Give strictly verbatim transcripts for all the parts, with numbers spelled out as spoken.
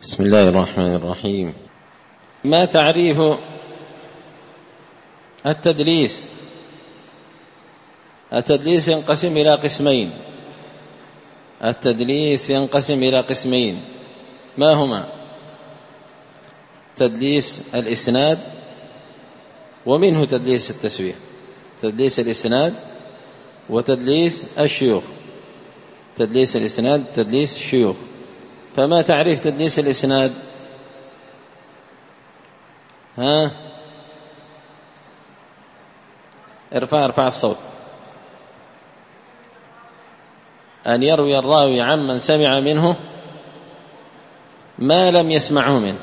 بسم الله الرحمن الرحيم. ما تعريف التدليس؟ التدليس ينقسم إلى قسمين التدليس ينقسم إلى قسمين ما هما؟ تدليس الإسناد، ومنه تدليس التسوية. تدليس الإسناد وتدليس الشيوخ. تدليس الإسناد تدليس الشيوخ. فما تعريف تدليس الإسناد؟ ها ارفع ارفع الصوت. أن يروي الراوي عمن سمع منه ما لم يسمعه منه.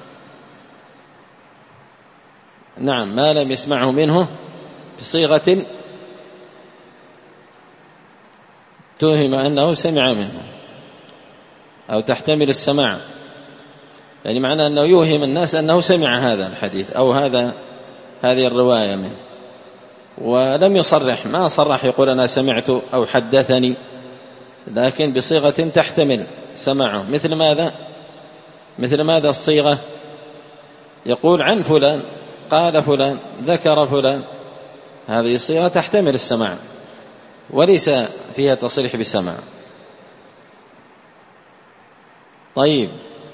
نعم، ما لم يسمعه منه بصيغة توهم أنه سمع منه أو تحتمل السماع، يعني معنى أنه يوهم الناس أنه سمع هذا الحديث أو هذا هذه الرواية منه، ولم يصرح، ما صرح يقول أنا سمعت أو حدثني، لكن بصيغة تحتمل سماعه. مثل ماذا؟ مثل ماذا الصيغة؟ يقول عن فلان، قال فلان، ذكر فلان. هذه الصيغة تحتمل السماع وليس فيها تصريح بسماع. طيب،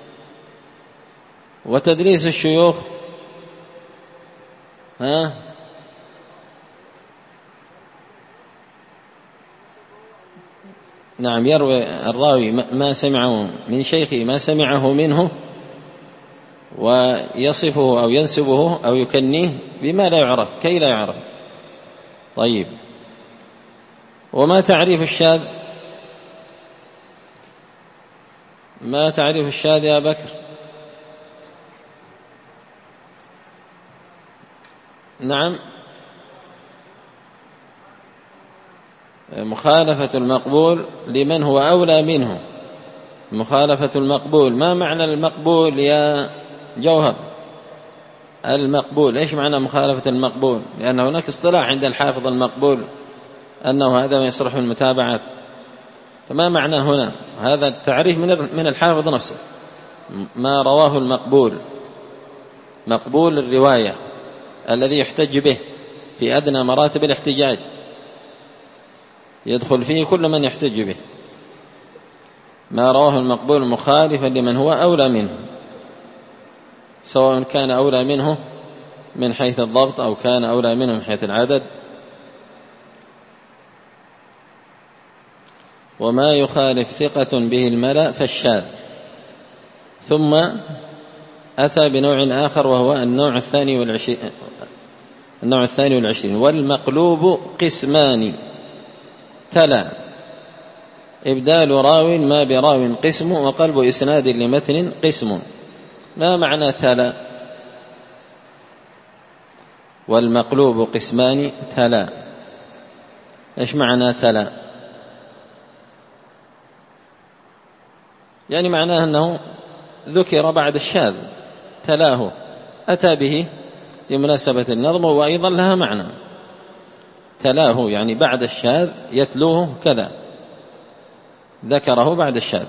وتدليس الشيوخ؟ ها نعم، يروي الراوي ما سمعه من شيخه ما سمعه منه ويصفه أو ينسبه أو يكنيه بما لا يعرف كي لا يعرف. طيب، وما تعريف الشاذ؟ ما تعريف الشاذ يا بكر؟ نعم، مخالفة المقبول لمن هو أولى منه. مخالفة المقبول. ما معنى المقبول يا جوهر؟ المقبول إيش معنى مخالفة المقبول؟ لأن هناك اصطلاح عند الحافظ المقبول أنه هذا ما يصلح المتابعات. فما معنى هنا؟ هذا التعريف من الحافظ نفسه. ما رواه المقبول، مقبول الرواية الذي يحتج به في أدنى مراتب الاحتجاج، يدخل فيه كل من يحتج به. ما رواه المقبول مخالفا لمن هو أولى منه، سواء كان أولى منه من حيث الضبط أو كان أولى منه من حيث العدد. وما يخالف ثقة به الملأ فالشاذ. ثم أتى بنوع آخر وهو النوع الثاني والعشرين النوع الثاني والعشرين والمقلوب قسمان تلا إبدال راو ما براو قسم وقلب إسناد لمتن قسم. ما معنى تلا؟ والمقلوب قسمان تلا، إيش معنى تلا؟ يعني معناه أنه ذكر بعد الشاذ، تلاه، أتى به لمناسبة النظم وأيضا لها معنى. تلاه يعني بعد الشاذ يتلوه كذا، ذكره بعد الشاذ.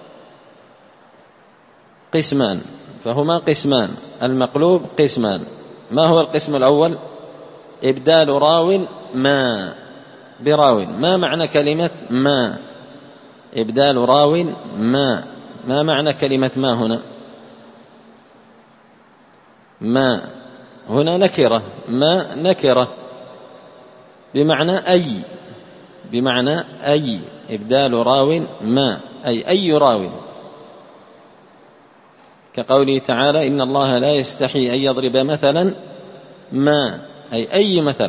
قسمان، فهما قسمان. المقلوب قسمان. ما هو القسم الأول؟ إبدال راو ما براو. ما معنى كلمة ما؟ إبدال راو ما. ما معنى كلمة ما هنا؟ ما هنا نكرة. ما نكرة بمعنى أي، بمعنى أي. إبدال راو ما أي أي راو، كقوله تعالى إن الله لا يستحي أن يضرب مثلا ما أي أي مثل.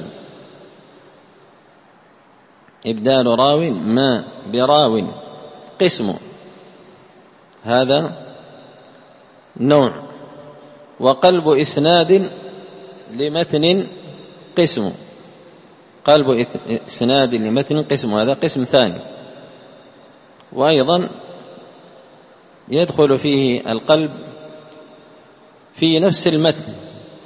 إبدال راو ما براو قسم، هذا نوع. وقلب إسناد لمتن قسم. قلب إسناد لمتن قسم، هذا قسم ثاني. وأيضا يدخل فيه القلب في نفس المتن،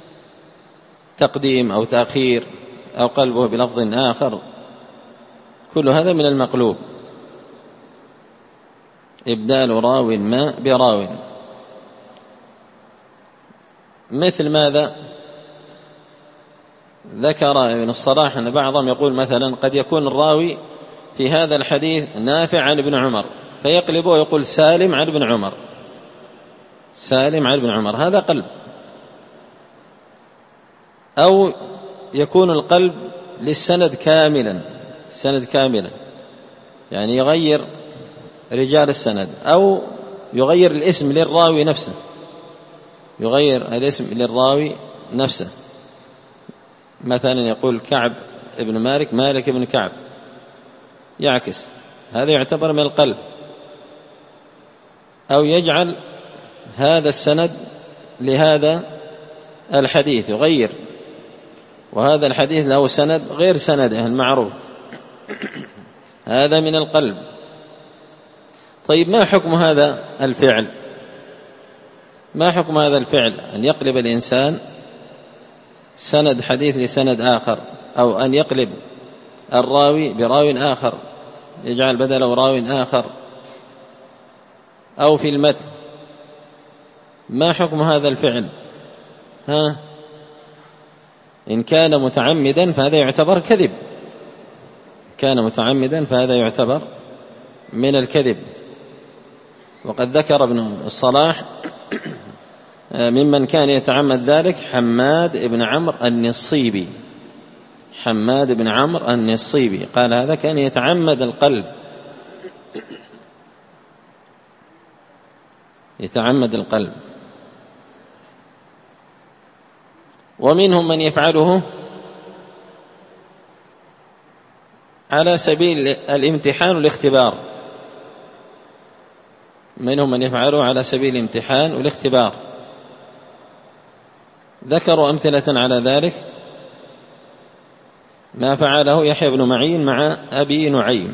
تقديم أو تأخير أو قلبه بلفظ آخر، كل هذا من المقلوب. إبدال راو ما براو. مثل ماذا؟ ذكر ابن الصلاح أن بعضهم يقول مثلا قد يكون الراوي في هذا الحديث نافع عن ابن عمر فيقلبه ويقول سالم عن ابن عمر، سالم عن ابن عمر، هذا قلب. أو يكون القلب للسند كاملا، السند كاملا يعني يغير رجال السند، أو يغير الاسم للراوي نفسه، يغير الاسم للراوي نفسه، مثلا يقول كعب ابن مالك مالك ابن كعب، يعكس، هذا يعتبر من القلب. أو يجعل هذا السند لهذا الحديث، يغير، وهذا الحديث له سند غير سنده المعروف، هذا من القلب. طيب ما حكم هذا الفعل؟ ما حكم هذا الفعل؟ أن يقلب الإنسان سند حديث لسند آخر، أو أن يقلب الراوي براوي آخر، يجعل بدله راوي آخر، أو في المتن، ما حكم هذا الفعل؟ ها؟ إن كان متعمدا فهذا يعتبر كذب، كان متعمدا فهذا يعتبر من الكذب. وقد ذكر ابن الصلاح ممن كان يتعمد ذلك حماد بن عمرو النصيبي، حماد بن عمرو النصيبي قال هذا كان يتعمد القلب، يتعمد القلب. ومنهم من يفعله على سبيل الامتحان والاختبار، منهم من يفعله على سبيل الامتحان والاختبار. ذكروا أمثلة على ذلك ما فعله يحيى بن معين مع أبي نعيم،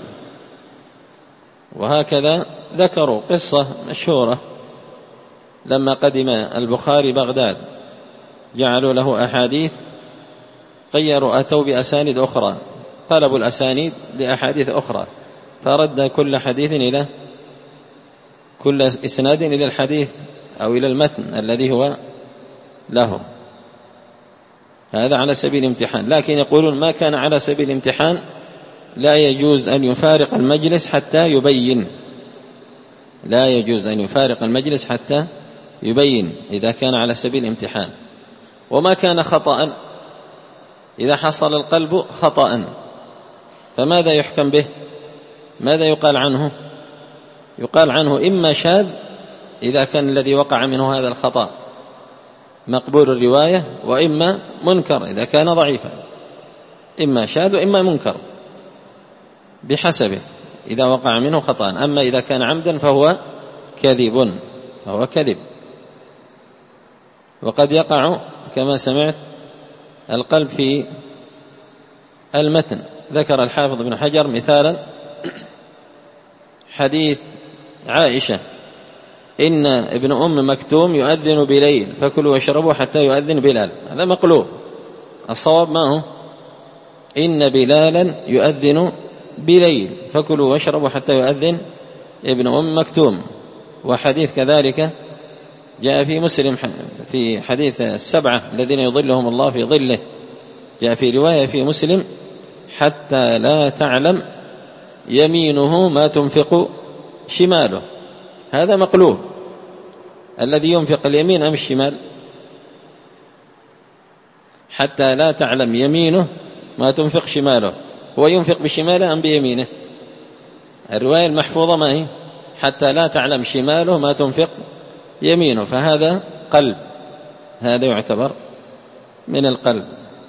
وهكذا ذكروا قصة مشهورة لما قدم البخاري بغداد جعلوا له أحاديث، غيروا أتوا بأسانيد أخرى، طلبوا الأسانيد لأحاديث أخرى، فرد كل حديث إلى كل إسناد إلى الحديث أو إلى المتن الذي هو له، هذا على سبيل الامتحان. لكن يقولون ما كان على سبيل الامتحان لا يجوز أن يفارق المجلس حتى يبين، لا يجوز أن يفارق المجلس حتى يبين إذا كان على سبيل الامتحان. وما كان خطأ، إذا حصل القلب خطأ فماذا يحكم به؟ ماذا يقال عنه؟ يقال عنه إما شاذ إذا كان الذي وقع منه هذا الخطأ مقبول الرواية، وإما منكر إذا كان ضعيفا، إما شاذ وإما منكر بحسبه إذا وقع منه خطأ. أما إذا كان عمدا فهو كذب، فهو كذب. وقد يقع كما سمعت القلب في المتن. ذكر الحافظ ابن حجر مثالا حديث عائشة إن ابن أم مكتوم يؤذن بليل فكلوا واشربوا حتى يؤذن بلال، هذا مقلوب. الصواب ما هو؟ إن بلالا يؤذن بليل فكلوا واشربوا حتى يؤذن ابن أم مكتوم. وحديث كذلك جاء في مسلم في حديث السبعة الذين يظلهم الله في ظله، جاء في رواية في مسلم حتى لا تعلم يمينه ما تنفق شماله، هذا مقلوب. الذي ينفق اليمين أم الشمال؟ حتى لا تعلم يمينه ما تنفق شماله، هو ينفق بشماله أم بيمينه؟ الرواية المحفوظة ما هي؟ حتى لا تعلم شماله ما تنفق يمينه، فهذا قلب، هذا يعتبر من القلب.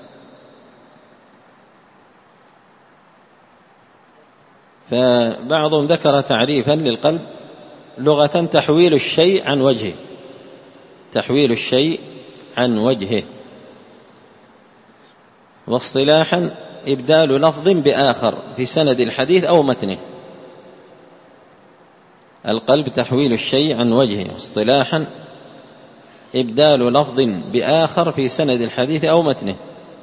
فبعضهم ذكر تعريفا للقلب لغة تحويل الشيء عن وجهه، تحويل الشيء عن وجهه. واصطلاحا إبدال لفظ بآخر في سند الحديث أو متنه. القلب تحويل الشيء عن وجهه، اصطلاحا إبدال لفظ بآخر في سند الحديث أو متنه،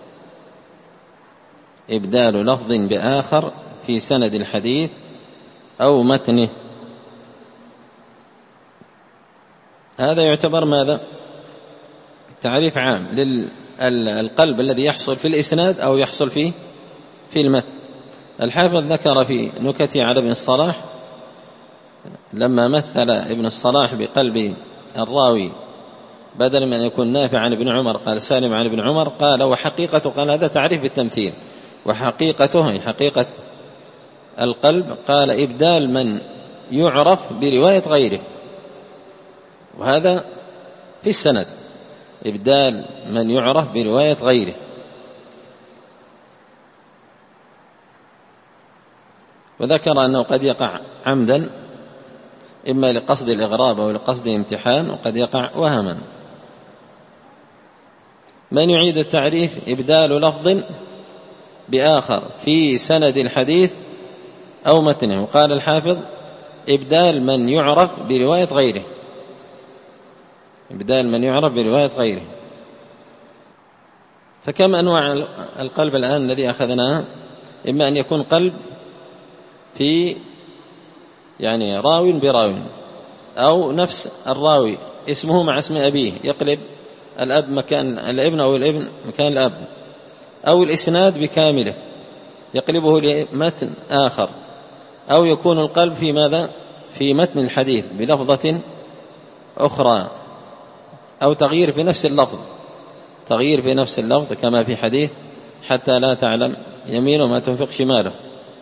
إبدال لفظ بآخر في سند الحديث أو متنه. هذا يعتبر ماذا؟ تعريف عام للقلب الذي يحصل في الإسناد أو يحصل في في المتن. الحافظ ذكر في نكته على ابن الصلاح لما مثل ابن الصلاح بقلب الراوي بدل من أن يكون نافع عن ابن عمر قال سالم عن ابن عمر، قال وحقيقته، قال هذا تعريف بالتمثيل، وحقيقته هي حقيقة القلب قال إبدال من يعرف برواية غيره، وهذا في السند، إبدال من يعرف برواية غيره. وذكر أنه قد يقع عمدا إما لقصد الإغراب أو لقصد الامتحان، وقد يقع وهما. من يعيد التعريف إبدال لفظ بآخر في سند الحديث أو متنه. وقال الحافظ إبدال من يعرف برواية غيره، إبدال من يعرف برواية غيره. فكم أنواع القلب الآن الذي أخذناه؟ إما أن يكون قلب في يعني راوي براوي، أو نفس الراوي اسمه مع اسم أبيه يقلب الأب مكان الابن أو الابن مكان الأب، أو الإسناد بكامله يقلبه لمتن آخر، أو يكون القلب في ماذا؟ في متن الحديث بلفظة أخرى، أو تغيير في نفس اللفظ، تغيير في نفس اللفظ كما في حديث حتى لا تعلم يمينه ما تنفق شماله.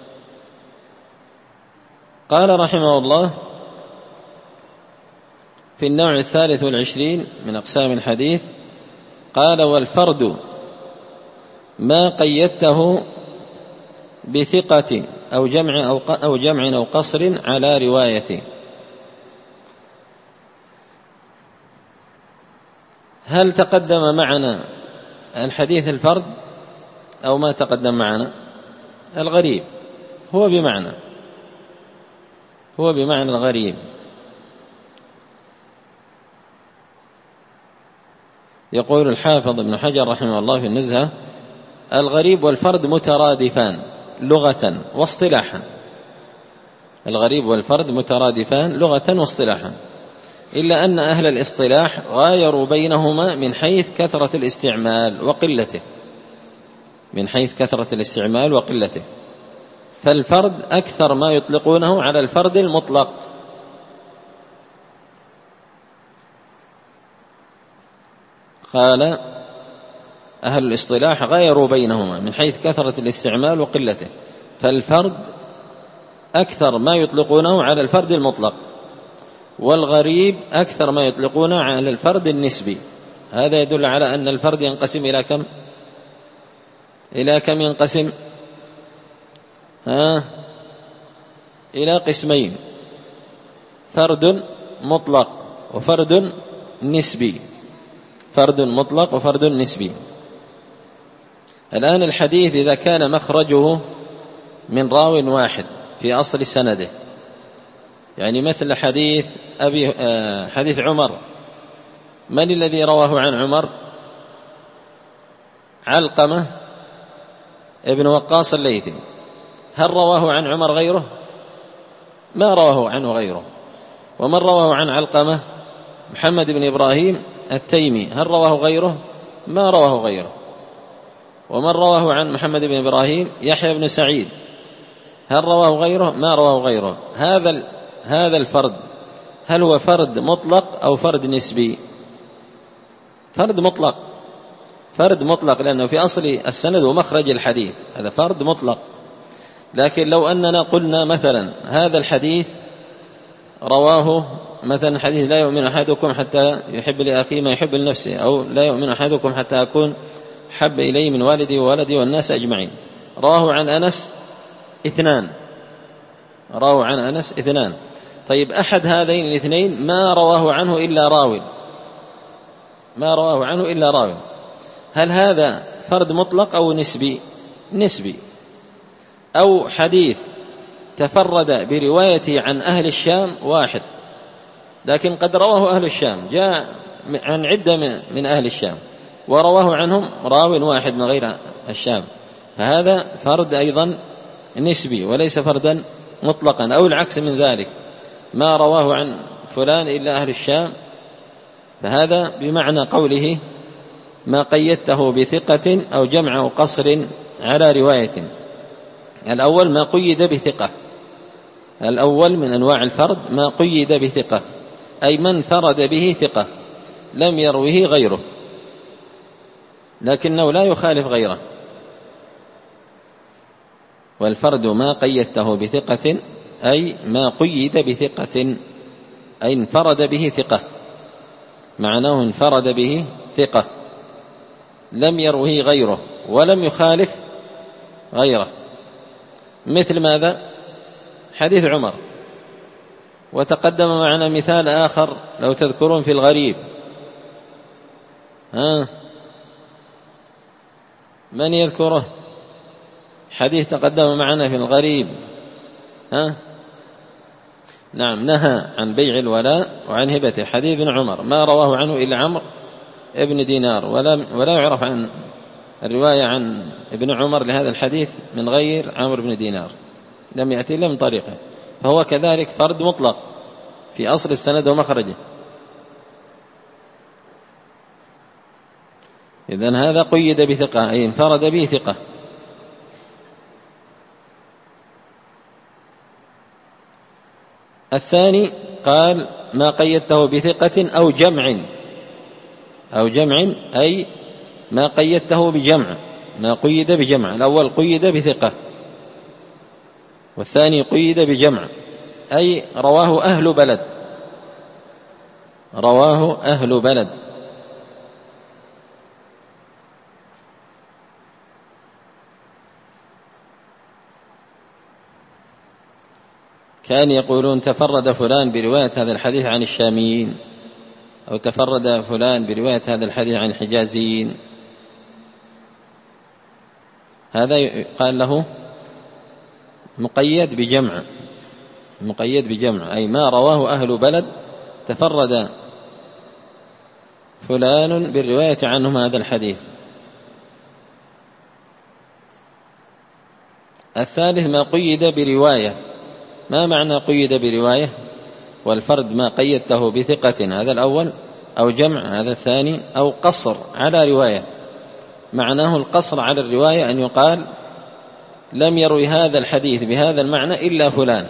قال رحمه الله في النوع الثالث والعشرين من أقسام الحديث، قال والفرد ما قيدته بثقة أو جمع أو, أو جمع أو قصر على روايته. هل تقدم معنا الحديث الفرد أو ما تقدم معنا؟ الغريب هو بمعنى هو بمعنى الغريب. يقول الحافظ ابن حجر رحمه الله في النزهة: الغريب والفرد مترادفان لغة واصطلاحا. الغريب والفرد مترادفان لغة واصطلاحا، إلا أن أهل الاصطلاح غايروا بينهما من حيث كثرة الاستعمال وقلته من حيث كثرة الاستعمال وقلته فالفرد أكثر ما يطلقونه على الفرد المطلق، قال أهل الاصطلاح غايروا بينهما من حيث كثرة الاستعمال وقلته، فالفرد أكثر ما يطلقونه على الفرد المطلق، والغريب أكثر ما يطلقونه على الفرد النسبي. هذا يدل على أن الفرد ينقسم إلى كم إلى كم ينقسم ها إلى قسمين: فرد مطلق وفرد نسبي. فرد مطلق وفرد نسبي. الآن الحديث إذا كان مخرجه من راو واحد في أصل سنده، يعني مثل حديث أبي حديث عمر، من الذي رواه عن عمر؟ علقمة ابن وقاص الليثي. هل رواه عن عمر غيره؟ ما رواه عنه غيره. ومن رواه عن علقمة؟ محمد بن إبراهيم التيمي. هل رواه غيره؟ ما رواه غيره. ومن رواه عن محمد بن إبراهيم؟ يحيى بن سعيد. هل رواه غيره؟ ما رواه غيره. هذا هذا الفرد هل هو فرد مطلق أو فرد نسبي؟ فرد مطلق، فرد مطلق، لأنه في أصل السند ومخرج الحديث، هذا فرد مطلق. لكن لو أننا قلنا مثلا هذا الحديث رواه مثلا حديث لا يؤمن أحدكم حتى يحب لأخيه ما يحب لنفسه، أو لا يؤمن أحدكم حتى أكون حب إليه من والدي وولدي والناس أجمعين، رواه عن أنس اثنان، رواه عن أنس اثنان. طيب أحد هذين الاثنين ما رواه عنه إلا راوي، ما رواه عنه إلا راوي، هل هذا فرد مطلق أو نسبي؟ نسبي. أو حديث تفرد بروايته عن أهل الشام واحد، لكن قد رواه أهل الشام، جاء عن عدة من أهل الشام ورواه عنهم راو واحد من غير الشام، فهذا فرد أيضا نسبي وليس فردا مطلقا. أو العكس من ذلك، ما رواه عن فلان إلا أهل الشام، فهذا بمعنى قوله ما قيدته بثقة أو جمع قصر على رواية. الأول ما قيد بثقة، الأول من أنواع الفرد ما قيد بثقة، أي من فرد به ثقة لم يروه غيره لكنه لا يخالف غيره. والفرد ما قيدته بثقة أي ما قيد بثقة، أي انفرد به ثقة، معناه انفرد به ثقة لم يروه غيره ولم يخالف غيره. مثل ماذا؟ حديث عمر. وتقدم معنا مثال آخر لو تذكرون في الغريب. ها من يذكره؟ حديث تقدم معنا في الغريب. ها نعم، نهى عن بيع الولاء وعن هبته، حديث ابن عمر، ما رواه عنه إلا عمرو ابن دينار، ولا ولا يعرف عن الرواية عن ابن عمر لهذا الحديث من غير عمرو بن دينار، لم يأتي إلا من طريقه، فهو كذلك فرد مطلق في أصل السند ومخرجه. إذن هذا قيد بثقة أي انفرد به ثقة. الثاني قال ما قيدته بثقة أو جمع، أو جمع أي ما قيدته بجمع، ما قيد بجمع. الأول قيد بثقة والثاني قيد بجمع، أي رواه أهل بلد، رواه أهل بلد. كان يقولون تفرد فلان برواية هذا الحديث عن الشاميين، أو تفرد فلان برواية هذا الحديث عن الحجازيين، هذا قال له مقيد بجمع، مقيد بجمع أي ما رواه أهل بلد تفرد فلان بالرواية عنهم هذا الحديث. الثالث ما قيد برواية. ما معنى قيد برواية؟ والفرد ما قيدته بثقة هذا الأول، أو جمع هذا الثاني، أو قصر على رواية. معناه القصر على الرواية أن يقال لم يروي هذا الحديث بهذا المعنى إلا فلان.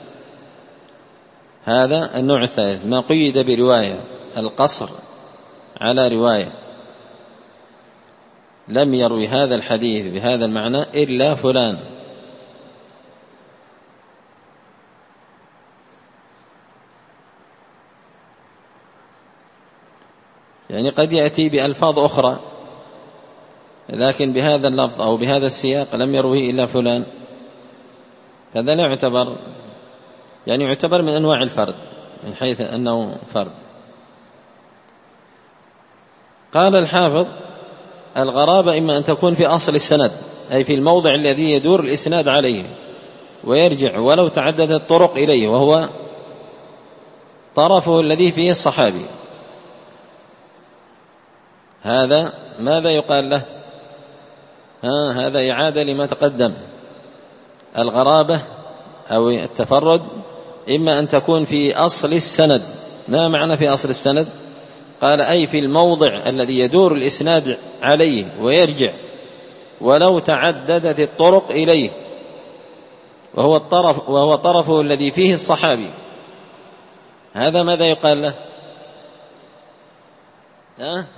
هذا النوع الثالث ما قيد برواية، القصر على رواية، لم يروي هذا الحديث بهذا المعنى إلا فلان. يعني قد يأتي بألفاظ أخرى لكن بهذا اللفظ أو بهذا السياق لم يروه إلا فلان، هذا لا يعتبر، يعني يعتبر من أنواع الفرد من حيث أنه فرد. قال الحافظ الغرابة إما أن تكون في أصل السند أي في الموضع الذي يدور الإسناد عليه ويرجع ولو تعددت الطرق إليه، وهو طرفه الذي فيه الصحابي. هذا ماذا يقال له؟ ها هذا إعادة لما تقدم. الغرابة أو التفرد إما أن تكون في أصل السند. ما معنى في أصل السند؟ قال أي في الموضع الذي يدور الإسناد عليه ويرجع ولو تعددت الطرق إليه، وهو الطرف وهو طرفه الذي فيه الصحابي. هذا ماذا يقال له؟ ها؟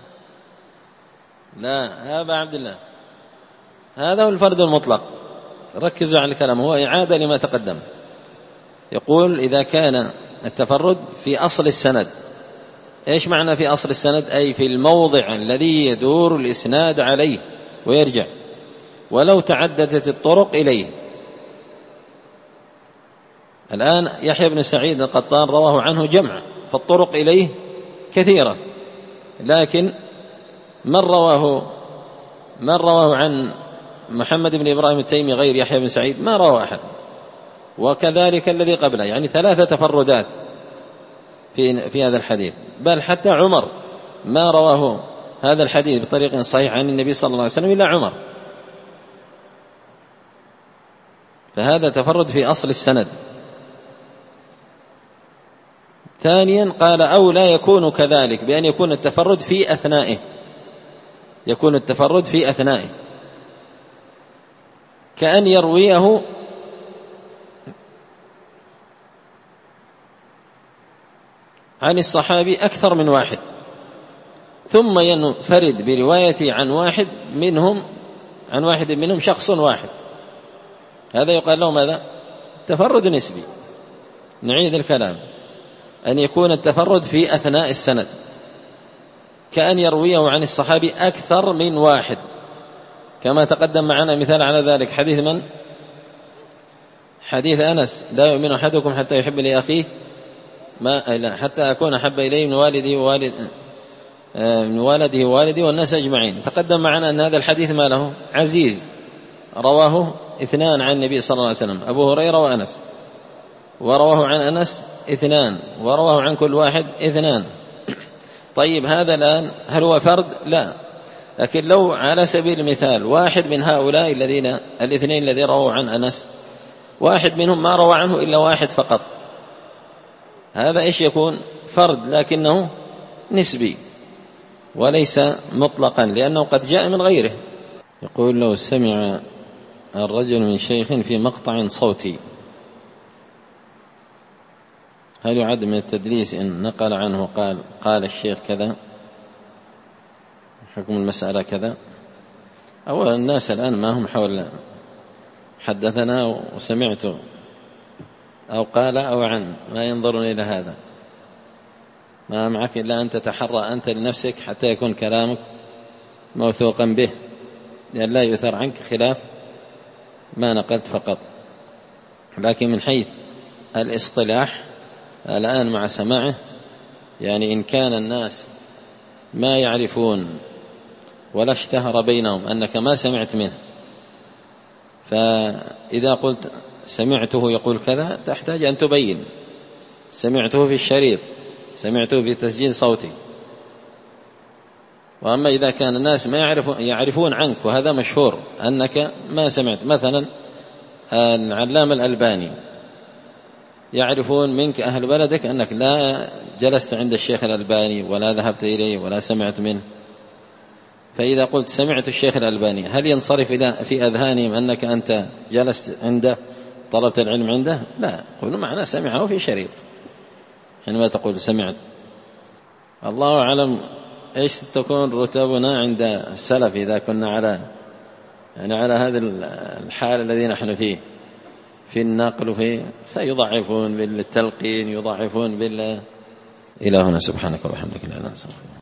لا يا أبا عبد الله، هذا هو الفرد المطلق. ركزوا على الكلام، هو إعادة لما تقدم. يقول إذا كان التفرد في أصل السند. إيش معنى في أصل السند؟ أي في الموضع الذي يدور الإسناد عليه ويرجع ولو تعددت الطرق إليه. الآن يحيى بن سعيد القطان رواه عنه جمع، فالطرق إليه كثيرة، لكن من رواه من رواه عن محمد بن إبراهيم التيمي غير يحيى بن سعيد ما رواه أحد، وكذلك الذي قبله، يعني ثلاثة تفردات في في هذا الحديث. بل حتى عمر ما رواه هذا الحديث بطريق صحيح عن النبي صلى الله عليه وسلم إلا عمر. فهذا تفرد في أصل السند. ثانيا قال أو لا يكون كذلك، بأن يكون التفرد في أثنائه، يكون التفرد في أثنائه، كأن يرويه عن الصحابي أكثر من واحد ثم ينفرد بروايته عن واحد منهم عن واحد منهم شخص واحد، هذا يقال له ماذا؟ تفرد نسبي. نعيد الكلام، أن يكون التفرد في أثناء السند، كأن يرويه عن الصحابي أكثر من واحد، كما تقدم معنا مثال على ذلك حديث من؟ حديث أنس: لا يؤمن أحدكم حتى يحب لأخيه ما لا حتى أكون أحب إليه من والده ووالد من والده ووالده والناس أجمعين. تقدم معنا أن هذا الحديث ما له عزيز، رواه اثنان عن النبي صلى الله عليه وسلم، أبو هريرة وأنس، ورواه عن أنس اثنان، ورواه عن كل واحد اثنان. طيب هذا الآن هل هو فرد؟ لا، لكن لو على سبيل المثال واحد من هؤلاء الذين الاثنين الذين رووا عن أنس واحد منهم ما روى عنه إلا واحد فقط، هذا إيش يكون؟ فرد، لكنه نسبي وليس مطلقا، لأنه قد جاء من غيره. يقول: لو سمع الرجل من شيخ في مقطع صوتي هل يعد من التدليس إن نقل عنه قال قال الشيخ كذا، حكم المسألة كذا؟ أولا الناس الآن ما هم حول حدثنا وسمعت أو قال أو عن، ما ينظرون إلى هذا، ما معك إلا أن تتحرى أنت لنفسك حتى يكون كلامك موثوقا به، لأن لا يؤثر عنك خلاف ما نقلت فقط. لكن من حيث الاصطلاح الآن مع سماعه، يعني إن كان الناس ما يعرفون ولا اشتهر بينهم أنك ما سمعت منه، فإذا قلت سمعته يقول كذا تحتاج أن تبين سمعته في الشريط، سمعته في تسجيل صوتي. وأما إذا كان الناس ما يعرفون, يعرفون عنك وهذا مشهور أنك ما سمعت، مثلا العلامة الألباني يعرفون منك أهل بلدك أنك لا جلست عند الشيخ الألباني ولا ذهبت إليه ولا سمعت منه، فإذا قلت سمعت الشيخ الألباني هل ينصرف في أذهانهم أنك أنت جلست عنده طلبت العلم عنده؟ لا، يقولون معنا سمعه في شريط حينما تقول سمعت. الله أعلم إيش تكون رتبنا عند السلف إذا كنا على يعني على هذا الحال الذي نحن فيه في النقل، وفي سيضعفون بالتلقين، يضعفون بال إلى هنا. سبحانك وبحمدك لا إله إلا أنت.